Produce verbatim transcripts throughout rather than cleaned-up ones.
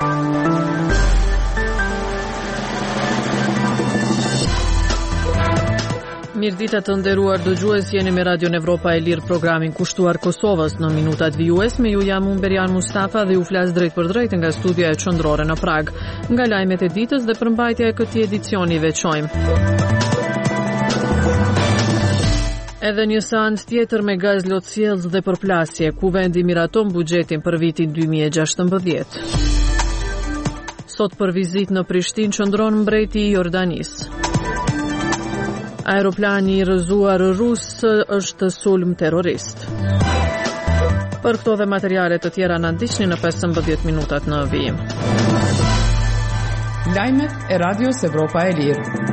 Mirëdita të nderuar dëgjues, jeni me Radio Evropa e Lirë, programin kushtuar Kosovës në minutat vijues. Me ju jam unë Berian Mustafa dhe ju flas drejt për drejt nga studia e qendrore në Prag. Nga lajmet e ditës dhe përmbajtja e këtij edicioni veçojmë. Edhe një seancë tjetër me gaz lotësjellës dhe përplasje, ku vendi miraton buxhetin për vitin dy mijë e gjashtëmbëdhjetë. Sot për vizitë në Prishtinë qëndron mbreti i Jordanisë. Aeroplani i rrëzuar rus është sulm terrorist. Për këto dhe materiale të tjera na ndiqni në pesëmbëdhjetë minutat në vijim. Lajmet e Radios Evropa e Lirë.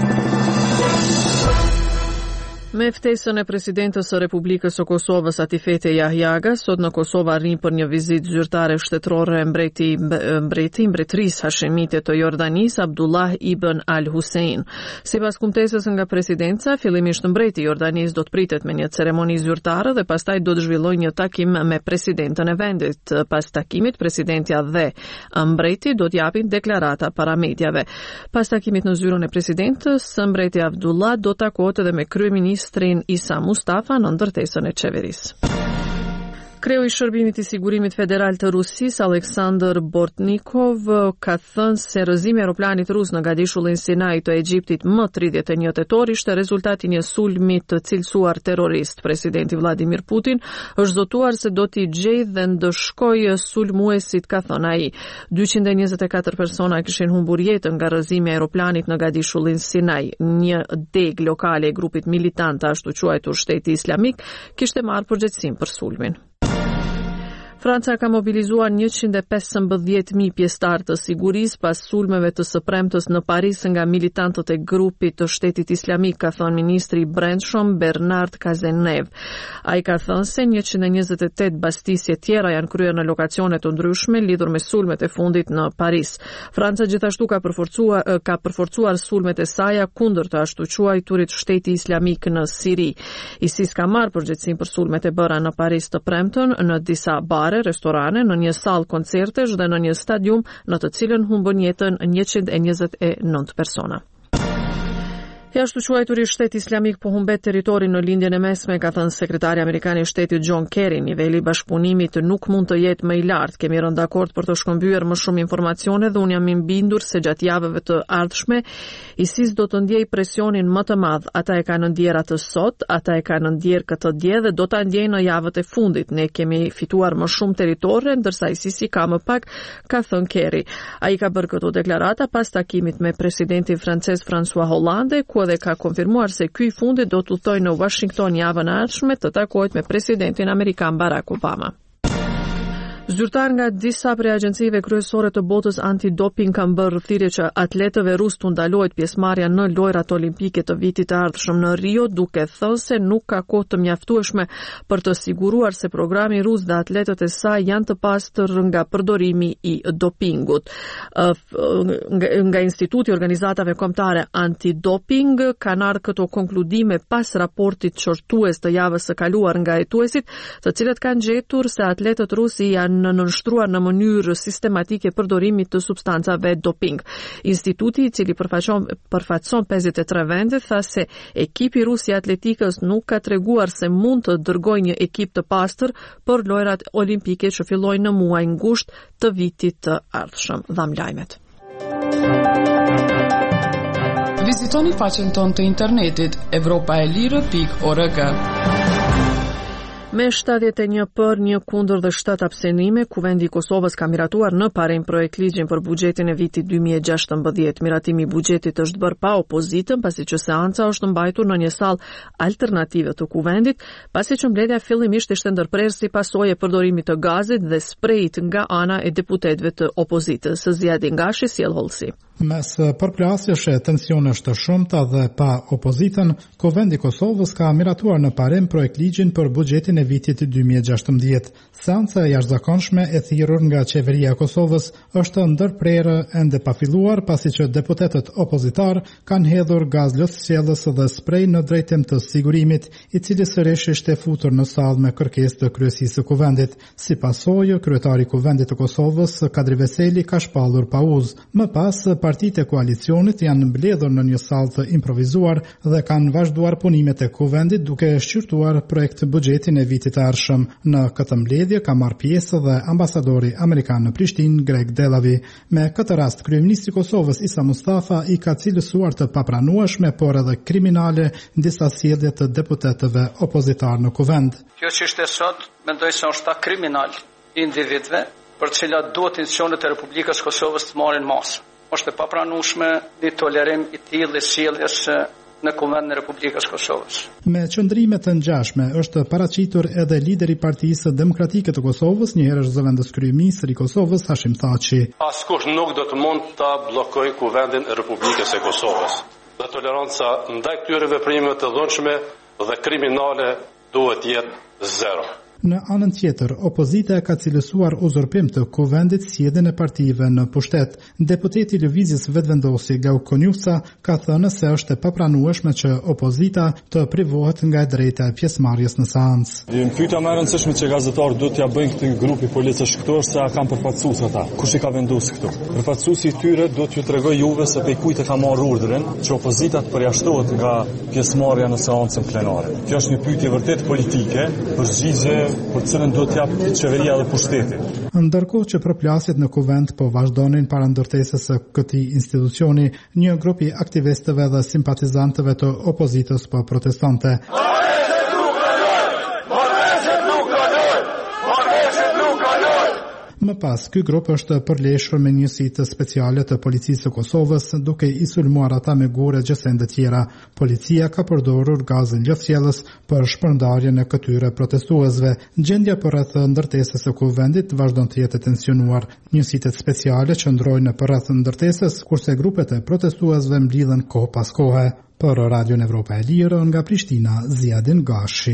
Me ftesën e presidentës së Republikës së Kosovës Atifete Jahjaga, sot në Kosovë arrin për një vizitë zyrtare shtetërore mbreti mbreti mbretërisë hashemite të Jordanisë Abdullah ibn Al Hussein. Sipas kumtesës nga presidenca, fillimisht mbreti i Jordanisë do të pritet me një ceremoni zyrtare dhe pastaj do të zhvillojë një takim me presidentën e vendit. Pas takimit, presidentja dhe mbreti do të japin deklarata para mediave. Pas takimit në zyrën e presidentës, mbreti Abdullah do të takohet edhe me kryeministrin Ministrin Isa Mustafa në ndërtesën e qeverisë. Kreu i Shërbimit i Sigurimit Federal të Rusisë, Aleksandr Bortnikov, ka thënë se rrëzimi i aeroplanit rus në gadishullin Sinai të Egjiptit më tridhjetë e një tetor ishte rezultati i një sulmi të cilësuar terrorist. Presidenti Vladimir Putin është zotuar se do t'i gjejë dhe ndëshkojë sulmuesit, ka thënë ai. dyqind e njëzet e katër persona kishin humbur jetën nga rrëzimi i aeroplanit në gadishullin Sinai. Një deg lokale e grupit militant ashtu quajtur Shteti Islamik kishte marrë përgjegjësinë për sulmin. Franca ka mobilizuar njëqind e pesëmbëdhjetë mijë pjesëtar të sigurisë pas sulmeve të së premtës në Paris nga militantët e grupit të Shtetit Islamik, ka thënë ministri i Brendshëm Bernard Cazeneuve. Ai ka thënë se njëqind e njëzet e tetë bastisje tjera janë kryer në lokasione të ndryshme lidhur me sulmet e fundit në Paris. Franca gjithashtu ka përforcuar ka përforcuar sulmet e saj kundër të ashtu quajturit Shteti Islamik në Siri. ISIS ka marrë përgjegjësinë për sulmet e bëra në Paris të premtën në disa bare, restorane, në një sallë koncertesh dhe në një stadium në të cilën humbën jetën njëqind e njëzet e nëntë persona. E ashtu quajturi Shteti Islamik po humbet territorin në lindjen e mesme, ka thënë sekretari amerikan i shtetit John Kerry. Niveli i bashkëpunimit nuk mund të jetë më i lartë. Kemi rënë dakord për të shkëmbyer më shumë informacione dhe unë jam i bindur se gjatë javëve të ardhshme ISIS do të ndjejë presionin më të madh. Ata e kanë ndjer atë sot, ata e kanë ndjer këtë dje dhe do ta ndjejnë në javët e fundit. Ne kemi fituar më shumë territorë ndërsa ISIS ka më pak, ka thënë Kerry. Ai ka bërë këto deklarata pas takimit me presidentin francez François Hollande, ku dhe ka konfirmuar se ky i fundit do të udhtojë në Washington javën e ardhshme të takohet me presidentin amerikan Barack Obama. Zyrtar nga disa prej agjencive kryesore të botës antidoping kanë bërë thirrje që atletëve rusë të ndalohet pjesëmarrja në lojrat olimpike të vitit të ardhshëm në Rio, duke thënë se nuk ka kohë të mjaftueshme për të siguruar se programi rus dhe atletët e saj janë të pastër nga përdorimi i dopingut. Nga Instituti i Organizatave Kombëtare Antidoping kanë ardhur këto konkludime pas raportit qortues të javës së kaluar nga hetuesit, të cilët kanë gjetur se atletët rusë janë në nënshtruar në mënyrë sistematike përdorimit të substancave doping. Instituti, i cili përfaqëson përfaqëson pesëdhjetë e tre vende, tha se ekipi rus i atletikës nuk ka treguar se mund të dërgojë një ekip të pastër për lojrat olimpike që fillojnë në muaj ngusht të vitit të ardhshëm. Dham lajmet. Vizitoni faqen tonë të internetit evropa e lirë pikë org. Me shtatëdhjetë e një për, një kundër dhe shtatë abstenime, Kuvendi i Kosovës ka miratuar në parim projekt ligjin për buxhetin e vitit dy mijë e gjashtëmbëdhjetë. Miratimi i buxhetit është bërë pa opozitën, pasi që seanca është mbajtur në një sallë alternative të Kuvendit, pasi që mbledhja fillimisht ishte ndërprerë si pasojë e përdorimit të gazit dhe sprejit nga ana e deputetëve të opozitës. Zjadi Ngashi sjell hollësi. Mes përplasjesh e tensionesh të shumta dhe pa opozitën, Kuvendi i Kosovës ka miratuar në parim projekt ligjin për buxhetin e vitit dy mijë e gjashtëmbëdhjetë. Seanca e jashtëzakonshme e thirrur nga qeveria e Kosovës është ndërprerë ende pa filluar pasi që deputetët opozitar kanë hedhur gaz lësqellës dhe sprej në drejtim të sigurimit, i cili sërish ishte futur në sallë me kërkesë të kryesisë së kuvendit. Si pasojë, kryetari i Kuvendit të Kosovës, Kadri Veseli, ka shpallur pauzë. Më pas, partitë e koalicionit janë mbledhur në një sallë të improvizuar dhe kanë vazhduar punimet e kuvendit duke shqyrtuar projekt buxhetin e vitit të ardhshëm. Në këtë mbledhje ka marrë pjesë dhe ambasadori amerikan në Prishtinë, Greg Delavi. Me këtë rast, kryeministri i Kosovës Isa Mustafa i ka cilësuar të papranueshme por edhe kriminale disa sjellje të deputetëve opozitar në kuvend. Kjo që ishte sot, mendoj se është kriminal individëve për të cilat duhet institucionet e Republikës së Kosovës të marrin masë. Është e papranueshme një tolerim i tillë sjelljes në Kuvendin e Republikës së Kosovës. Me qëndrime të ngjashme është paraqitur edhe lideri i Partisë Demokratike të Kosovës, një herësh zëvendës kryeministri i Kosovës Hashim Thaçi. Askush nuk do të mund ta bllokojë Kuvendin e Republikës së Kosovës. Dhe toleranca ndaj këtyre veprimeve të dhunshme dhe kriminale duhet të jetë zero. Në anën tjetër, opozita ka cilësuar uzurpim të kuvendit sjelljen e partive në pushtet. Deputeti i Lëvizjes Vetvendosi Gau Konjusa ka thënë se është e papranueshme që opozita të privohet nga e drejta e pjesëmarrjes në seancë. Në pyetja më e rëndësishme që gazetarët duhet t'ia bëjnë këtë grupi policësh këtu është se a kanë përfaqësues ata. Kush i ka vendosur këtu? Përfaqësuesi i tyre duhet t'ju tregoj juve se pe kujt e ka marrë urdhrin që opozita të përjashtohet nga pjesëmarrja në seancën plenare. Kjo është një pyetje vërtet politike, përgjigje për cilën duhet t'jap qeveria dhe pushteti. Ndërkohë që përplasjet në kuvend po vazhdonin para ndërtesës së këtij institucioni, një grup i aktivistëve dhe simpatizantëve të opozitës po protestonte. Më pas, ky grup është përleshur me njësitë speciale të policisë së Kosovës, duke i sulmuar ata me gure gjësende tjera. Policia ka përdorur gazën lëvshjellës për shpërndarjen e këtyre protestuesve. Gjendja përreth ndërtesës së kuvendit vazhdon të jetë tensionuar. Njësitë speciale qëndrojnë përreth ndërtesës, kurse grupet e protestuesve mblidhen kohë pas kohe. Për Radion Evropa e Lirë, nga Prishtina, Ziadin Gashi.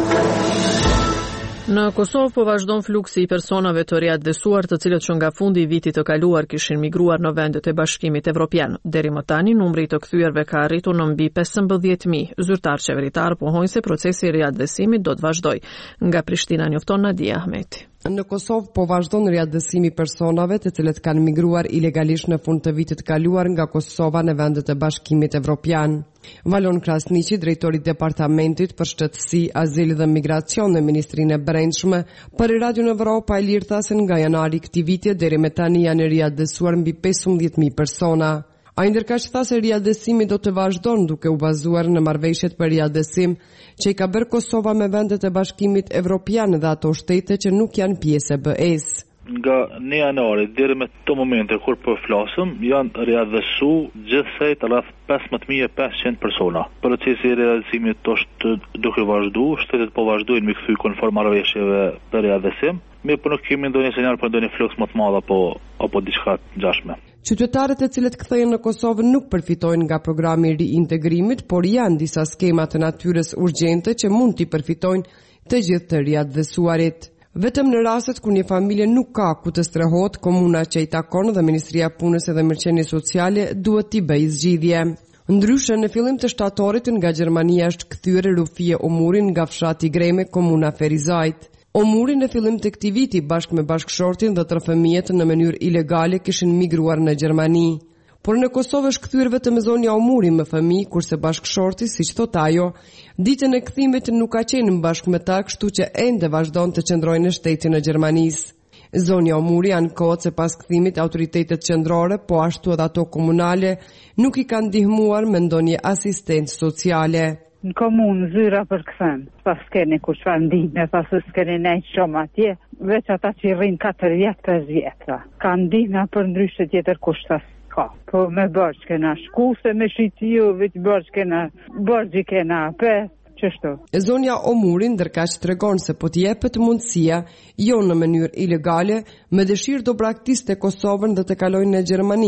Në Kosovë po vazhdon fluksi i personave të riadësuar të cilët që nga fundi i vitit të kaluar kishin migruar në vendet e Bashkimit Evropian. Deri më tani numri i të kthyerve ka arritur në mbi pesëmbëdhjetë mijë. Zyrtar qeveritar pohojnë se procesi i riadësimit do të vazhdojë. Nga Prishtina njofton Nadia Ahmeti. Në Kosovë po vazhdon riadësimi personave të cilët kanë migruar ilegalisht në fund të vitit kaluar nga Kosova në vendet e Bashkimit Evropian. Valon Krasniqi, drejtori i Departamentit për Shtetësi, Azil dhe Migracion në Ministrinë e Brendshme, për Radion Evropa e Lirë tha se nga janari këtij viti deri më tani janë riadësuar mbi pesëmbëdhjetë mijë persona. Ai ndërkaq tha se riadësimi do të vazhdon duke u bazuar në marrëveshjet për riadësim që i ka bërë Kosova me vendet e Bashkimit Evropian dhe ato shtete që nuk janë pjesë e B E-s. Nga një janari deri me këto momente kur po flasim, janë riadësu gjithsej rreth pesëmbëdhjetë mijë e pesëqind persona. Procesi i riadësimit është duke vazhduar, shtetet po vazhdojnë me kthy konform marrëveshjeve për riadësim. Mirë, po nuk kemi ndonjë sinjal për ndonjë fluks më të madh apo apo diçka të ngjashme. Qytetarët e cilët kthehen në Kosovë nuk përfitojnë nga programi i riintegrimit, por janë disa skema të natyrës urgjente që mund t'i përfitojnë të gjithë të riadësuarit. Vetëm në rastet ku një familje nuk ka ku të strehohet, komuna që i takon dhe Ministria e Punës dhe Mirëqenies Sociale duhet t'i bëjë zgjidhje. Ndryshe, në fillim të shtatorit nga Gjermania është kthyer Rufie Omurin nga fshati Greme, komuna Ferizajt. Omuri në fillim të këtij viti bashkë me bashkëshortin dhe tre fëmijët në mënyrë ilegale kishin migruar në Gjermani. Por në Kosovë është kthyer vetëm zonja Omuri me fëmijë, kurse bashkëshorti, siç thot ajo, ditën e kthimit nuk ka qenë bashkë me ta, kështu që ende vazhdon të qëndrojë në shtetin e Gjermanisë. Zonja Omuri ankohet se pas kthimit autoritetet qendrore, po ashtu edhe ato komunale, nuk i kanë ndihmuar me ndonjë asistencë sociale. Në komunë zyra për këthem, pas keni kur çfarë ndihme, pas s'keni nejtë shumë atje, veç ata që rrinë katër vjetë, pesë vjetë. Ka ndihme për ndryshe tjetër kushtas ka. Po me bërgjë kena shku, se me shqiti ju, veç bërgjë kena, bërgjë kena pesë. Qështu. Zonja Omurin ndërkaq tregon se po t'i jepet mundësia, jo në mënyrë ilegale, me dëshirë do braktiste Kosovën dhe të kalojnë në Gjermani,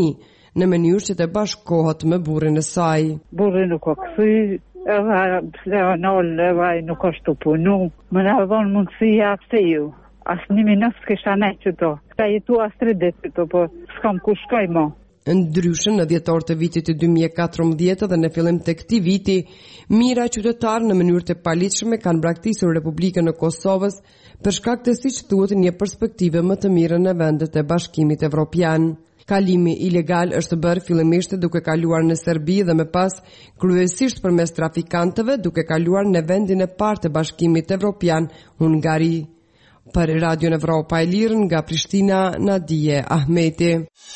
në mënyrë që të bashkohet me burrin e saj. Burri nuk o këthy, edhe Leonol, edhe ai nuk është të punu, më në dhonë mundësia se ju. Asë një minës s'kisha ne që to. Ka jetu asë tre ditë që to, po s'kam ku shkoj mo. Ndryshën në dhjetor të vitit të dy mijë e katërmbëdhjetë dhe në fillim të këtij viti, mira qytetarë në mënyrë të paligjshme kanë braktisur Republikën e Kosovës për shkak të, siç thuhet, një perspektive më të mire në vendet e Bashkimit Evropian. Kalimi ilegal është bërë fillimisht duke kaluar në Serbi dhe më pas kryesisht përmes trafikantëve duke kaluar në vendin e parë të Bashkimit Evropian, Hungari. Për Radio Evropa e Lirë nga Prishtina, Nadije Ahmeti.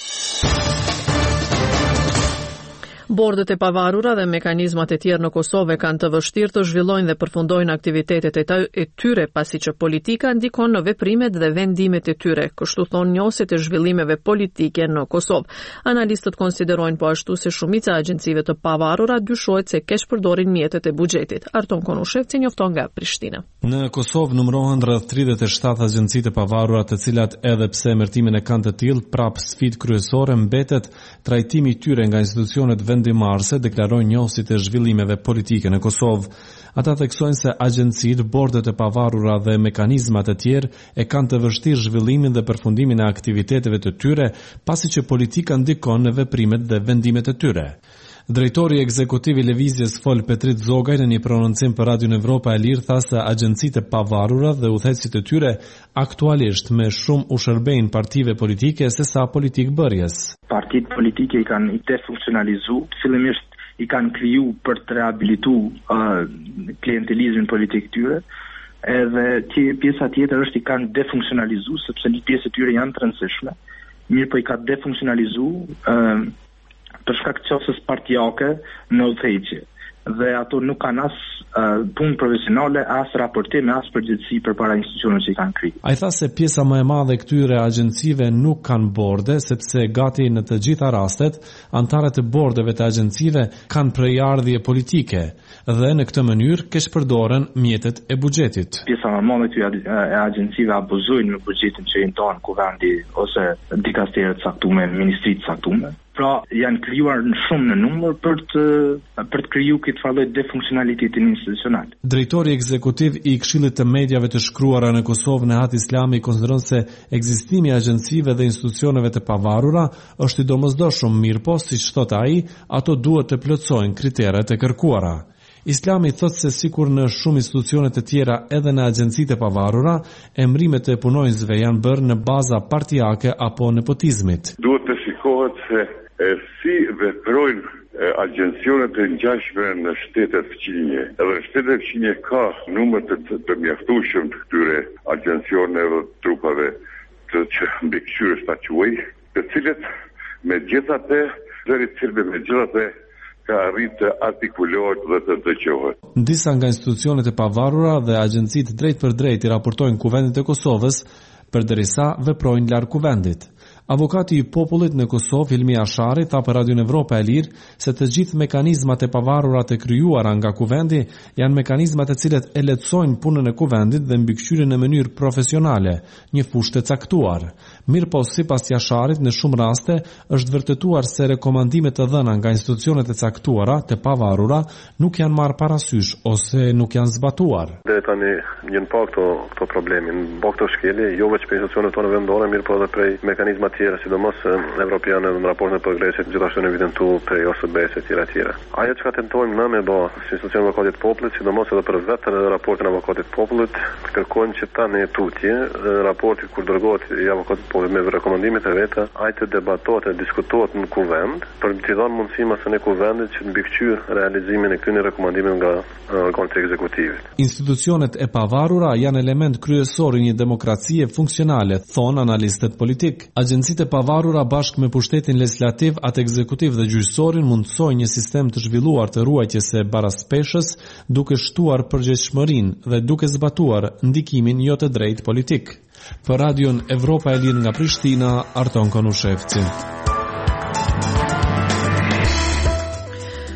Bordet e pavarura dhe mekanizmat e tjerë në Kosovë kanë të vështirë të zhvillojnë dhe përfundojnë aktivitetet e tyre pasi që politika ndikon në veprimet dhe vendimet e tyre, kështu thonë njësit e zhvillimeve politike në Kosovë. Analistët konsiderojnë po ashtu se shumica e agjencive të pavarura dyshohet se keq përdorin mjetet e buxhetit. Arton Konushevci njofton nga Prishtina. Në Kosovë numërohen rreth tridhjetë e shtatë agjencitë e pavarura, të cilat edhe pse emërtimin e kanë të tillë, prap sfidë kryesore mbetet trajtimi i tyre nga institucionet vendimarrëse, deklarojnë njohësit e zhvillimeve politike në Kosovë. Ata theksojnë se agjencitë, bordet e pavarura dhe mekanizmat e tjerë e kanë të vështirë zhvillimin dhe përfundimin e aktiviteteve të tyre, pasi që politika ndikon në veprimet dhe vendimet e tyre. Drejtori ekzekutiv i Lëvizjes Fol Petrit Zogaj në një prononcim për Radio Evropa e Lirë tha se agjencitë e pavarura dhe udhëheqësit e tyre aktualisht me shumë u shërbejnë partive politike se sa politikë bërjes. Partitë politike i kanë defunksionalizu, fillimisht i kanë kriju për të rehabilitu uh, klientelizmin politik tyre, edhe tje, pjesa tjetër është i kanë defunksionalizu, sepse një pjesë e tyre janë të rëndësishme, mirë po i ka defunksionalizu uh, për shkak të qosës partijake në udhëheqje. Dhe ato nuk kanë as uh, punë profesionale, as raportime, as përgjegjësi përpara institucioneve që i kanë kriju. Ai tha se pjesa më e madhe e këtyre agjencive nuk kanë borde, sepse gati në të gjitha rastet antarët e bordeve të agjencive kanë prejardhje politike dhe në këtë mënyrë keq përdoren mjetet e buxhetit. Pjesa më e madhe e këtyre agjencive abuzojnë me buxhetin që i ndan kuvendi ose dikasteret të caktuara, ministritë të caktuara. Pra janë krijuar në shumë në numër për të për të krijuar këtë farë defunksionalitetin institucional. Drejtori ekzekutiv i Këshillit të Mediave të Shkruara në Kosovë, Nehat Islami, konsideron se ekzistimi i agjencive dhe institucioneve të pavarura është i domosdoshëm, mirë po, siç thot ai, ato duhet të plotësojnë kriteret e kërkuara. Islami thot se sikur në shumë institucione të tjera edhe në agjencitë e pavarura, emrimet e punonjësve janë bërë në baza partijake apo nepotizmit. Duhet të shikohet se e si veprojnë agjencionet e ngjashme në shtetet fqinje. Edhe në shtetet fqinje ka numër të, të, të mjaftueshëm të këtyre agjencioneve dhe trupave të që mbikëqyrës ta quaj, të cilët me gjithatë, zëri cilëve me gjithatë ka arrit të artikulohet dhe të dëgjohet. Disa nga institucionet e pavarura dhe agjencitë drejt për drejt i raportojnë Kuvendit të Kosovës, përderisa veprojnë larg kuvendit. Avokati i popullit në Kosovë, Hilmi Ashari, tha për Radio Evropa e Lirë se të gjithë mekanizmat e pavarura të krijuara nga kuvendi janë mekanizmat e cilët e lehtësojnë punën e kuvendit dhe mbikëqyrjen në mënyrë profesionale, një fushë të caktuar. Mirë po, sipas Asharit, në shumë raste është vërtetuar se rekomandimet të dhëna nga institucionet e caktuara të pavarura nuk janë marrë parasysh ose nuk janë zbatuar. Dhe tani janë pa këto, këto problemi, në bo këto shkelje, jo vetëm për institucionet tonë vendore, mirë po edhe prej mekanizmat tjera, sidomos evropiane në raportin e progresit, gjithashtu në evidentu prej O S B-s e tjera tjera. Ajo që ka tentojmë në me bo si institucion e avokatit popullit, sidomos edhe për vetën e raportin e avokatit popullit, kërkojnë që ta në tutje, raportit kur dërgohet i avokatit popullit me rekomandimet e veta, ai të debatohet e diskutohet në kuvend, për të dhënë mundësi masën e kuvendit që të mbikëqyr realizimin e këtyre rekomandimeve nga organet ekzekutive. Institucionet e pavarura janë element kryesor i një demokracie funksionale, thon analistët politik. Agjencitë e pavarura bashkë me pushtetin legislativ, atë ekzekutiv dhe gjyqësorin mundsojnë një sistem të zhvilluar të ruajtjes së baraspeshës, duke shtuar përgjegjësinë dhe duke zbatuar ndikimin jo të drejtë politik. Për Radion Evropa e Lirë nga Prishtina, Arton Konushevci.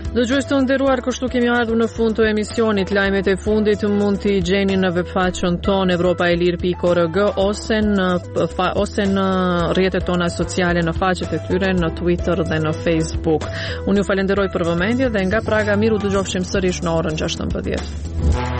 Dëgjues të nderuar, kështu kemi ardhur në fund të emisionit. Lajmet e fundit mund t'i gjeni në webfaqen tonë evropa e lirë pikë org ose në ose në rrjetet tona sociale, në faqet e tyre në Twitter dhe në Facebook. Unë ju falenderoj për vëmendje dhe nga Praga miru dëgjofshim sërish në orën gjashtëmbëdhjetë.